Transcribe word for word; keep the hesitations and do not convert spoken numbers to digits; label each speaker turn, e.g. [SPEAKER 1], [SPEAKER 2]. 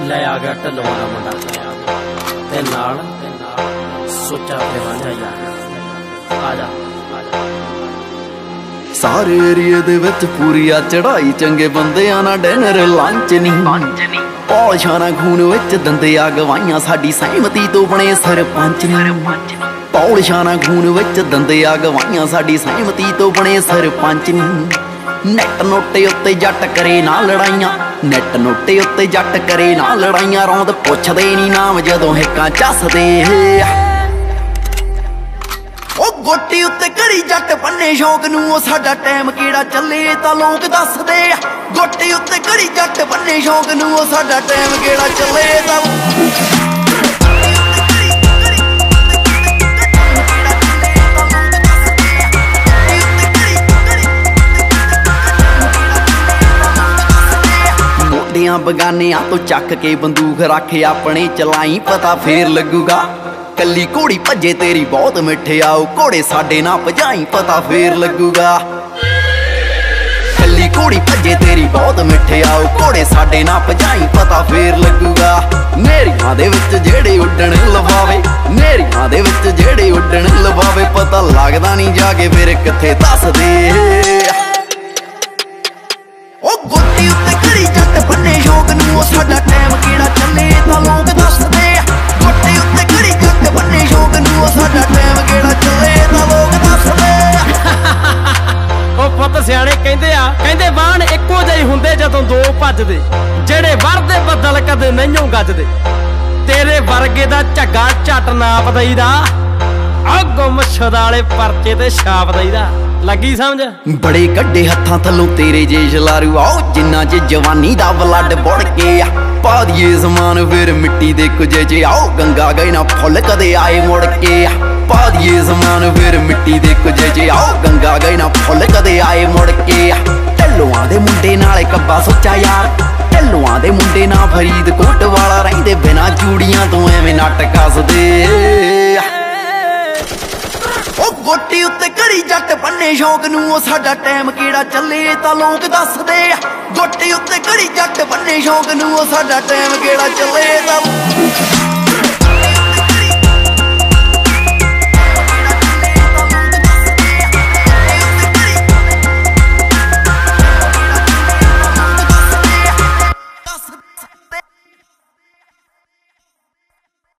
[SPEAKER 1] ਲੈ ਆ ਗਿਆ ਢੱਲਵਾਂ ਦਾ ਮੁੰਡਾ ਤੇ ਨਾਲ ਸੁੱਚਾ ਤੇ ਵਾਂਝਾ ਯਾਰ ਆ ਜਾ
[SPEAKER 2] ਸਾਰੇ ਏਰੀਏ ਦੇ ਵਿੱਚ ਪੂਰੀ ਆ ਚੜਾਈ ਚੰਗੇ ਬੰਦਿਆਂ ਨਾਲ ਡਿਨਰ ਲੰਚ ਨਹੀਂ ਪੌਲਸ਼ਾਂ ਨਾਲ ਖੂਨ ਵਿੱਚ ਦੰਦੇ ਆ ਗਵਾਈਆਂ ਸਾਡੀ ਸਹਿਮਤੀ ਤੋਂ ਬਣੇ ਸਰਪੰਚ ਨਹੀਂ ਪੌਲਸ਼ਾਂ ਨਾਲ ਖੂਨ ਵਿੱਚ ਦੰਦੇ ਆ ਗਵਾਈਆਂ ਸਾਡੀ ਸਹਿਮਤੀ ਤੋਂ ਬਣੇ ਸਰਪੰਚ ਨਹੀਂ ਨੈਟ ਨੋਟੇ ਉੱਤੇ ਜੱਟ ਕਰੇ ਨਾ ਲੜਾਈਆਂ ਨੈਟ ਨੋਟੇ ਉੱਤੇ ਜੱਟ ਕਰੇ ਨਾ ਲੜਾਈਆਂ ਰੌਂਦ ਪੁੱਛਦੇ ਨਹੀਂ ਨਾਮ ਜਦੋਂ ਹਿੱਕਾਂ ਚੱਸਦੇ ਉਹ ਗੋਟੀ ਉੱਤੇ ਘੜੀ ਜੱਟ ਬੰਨੇ ਸ਼ੌਕ ਨੂੰ ਉਹ ਸਾਡਾ ਟਾਈਮ ਕਿਹੜਾ ਚੱਲੇ ਤਾਂ ਲੋਕ ਦੱਸਦੇ ਆ ਗੋਟੀ ਉੱਤੇ ਘੜੀ ਜੱਟ ਬੰਨੇ ਸ਼ੌਕ ਨੂੰ ਉਹ ਸਾਡਾ ਟਾਈਮ ਕਿਹੜਾ ਚੱਲੇ ਤਾਂ ਮੋਢਿਆਂ ਬਗਾਨਿਆਂ ਤੋਂ ਚੱਕ ਕੇ ਬੰਦੂਕ ਰੱਖ ਆਪਣੇ ਚਲਾਈ ਪਤਾ ਫੇਰ ਲੱਗੂਗਾ ਕੱਲੀ ਘੋੜੀ ਭੱਜੇ ਤੇਰੀ ਬਹੁਤ ਮਿੱਠੇ ਆਓ ਘੋੜੇ ਸਾਡੇ ਨਾਲ ਭਜਾਈ ਪਤਾ ਫੇਰ ਲੱਗੂਗਾ ਕੱਲੀ ਘੋੜੀ ਭੱਜੇ ਤੇਰੀ ਬਹੁਤ ਮਿੱਠੇ ਆਓ ਘੋੜੇ ਸਾਡੇ ਨਾਲ ਭਜਾਈ ਪਤਾ ਫੇਰ ਲੱਗੂਗਾ ਨੇਰੀਆਂ ਦੇ ਵਿੱਚ ਜਿਹੜੇ ਉੱਡਣ ਲਵਾਵੇ ਨੇਰੀਆਂ ਦੇ ਵਿੱਚ ਜਿਹੜੇ ਉੱਡਣ ਲਵਾਵੇ ਪਤਾ ਲੱਗਦਾ ਨਹੀਂ ਜਾ ਕੇ ਫਿਰ ਕਿੱਥੇ ਦੱਸਦੇ ਉਹ ਗੋਟੀ ਉੱਤੇ ਘੜੀ ਜੱਟ ਬੰਨੇ ਸ਼ੌਕ ਨੂੰ ਉਹ ਸਾਡਾ ਟਾਈਮ ਕਿਹੜਾ ਚੱਲੇ ਤਾਂ ਲੋਕ ਦੱਸਦੇ ਗੋਟੀ ਉੱਤੇ ਘੜੀ ਜੱਟ ਬੰਨੇ ਸ਼ੌਕ ਨੂੰ ਉਹ ਸਾਡਾ ਟਾਈਮ ਕਿਹੜਾ ਚੱਲੇ ਤਾਂ ਲੋਕ ਦੱਸਦੇ
[SPEAKER 1] ਉਹ ਪੁੱਤ ਸਿਆਣੇ ਕਹਿੰਦੇ ਆ ਕਹਿੰਦੇ ਬਾਣ ਇੱਕੋ ਜਿਹੇ ਹੁੰਦੇ ਜਦੋਂ ਦੋ ਭੱਜਦੇ ਜਿਹੜੇ ਵਰਦੇ ਬੱਦਲ ਕਦੇ ਨਹੀਂਓ ਗੱਜਦੇ ਤੇਰੇ ਵਰਗੇ ਦਾ ਝੱਗਾ ਝੱਟ ਨਾਪ ਦਈਦਾ ਆ ਗੁੰਮ ਛਦਾਲੇ ਪਰਚੇ ਤੇ ਛਾਪ ਦਈਦਾ ਲੱਗੀ ਸਮਝ
[SPEAKER 2] ਬੜੇ ਕੱਡੇ ਹੱਥਾਂ ਥੱਲੋਂ ਤੇਰੇ ਜੇ ਛਲਾਰੂ ਆਓ ਜਿੰਨਾ ਚ ਜਵਾਨੀ ਦਾ ਬਲੱਡ ਬੁੜ ਕੇ ਆ ਪਾ ਦੀਏ ਸਮਾਨ ਫਿਰ ਮਿੱਟੀ ਦੇ ਕੁਝੇ ਚ ਆਓ ਗੰਗਾ ਗਏ ਨਾ ਫੁੱਲ ਕਦੇ ਆਏ ਮੁੜ ਕੇ ਆ ਪਾ ਦੀਏ ਸਮਾਨ ਫਿਰ ਮਿੱਟੀ ਦੇ ਕੁਝੇ ਚ ਆਓ ਗੰਗਾ ਗਏ ਨਾ ਫੁੱਲ ਕਦੇ ਆਏ ਮੁੜ ਕੇ ਆ ਢੱਲੂਆਂ ਦੇ ਮੁੰਡੇ ਨਾਲ ਕੱਬਾ ਸੋਚਾ ਯਾਰ ਢੱਲੂਆਂ ਦੇ ਮੁੰਡੇ ਨਾਲ ਫਰੀਦਕੋਟ ਵਾਲਾ ਰਹਿੰਦੇ ਬਿਨਾਂ ਚੂੜੀਆਂ ਤੋਂ ਐਵੇਂ ਨੱਟ ਕੱਸਦੇ ਉਹ ਗੋਟੀ ਉੱਤੇ ਘੜੀ ਜੱਟ ਬੰਨੇ ਸ਼ੌਕ ਨੂੰ ਉਹ ਸਾਡਾ ਟਾਈਮ ਕਿਹੜਾ ਚੱਲੇ ਤਾਂ ਲੋਕ ਦੱਸਦੇ ਗੋਟੀ ਉੱਤੇ ਘੜੀ ਜੱਟ ਬੰਨੇ ਸ਼ੌਕ ਨੂੰ ਉਹ ਸਾਡਾ ਟਾਈਮ ਕਿਹੜਾ ਚੱਲੇ ਤਾਂ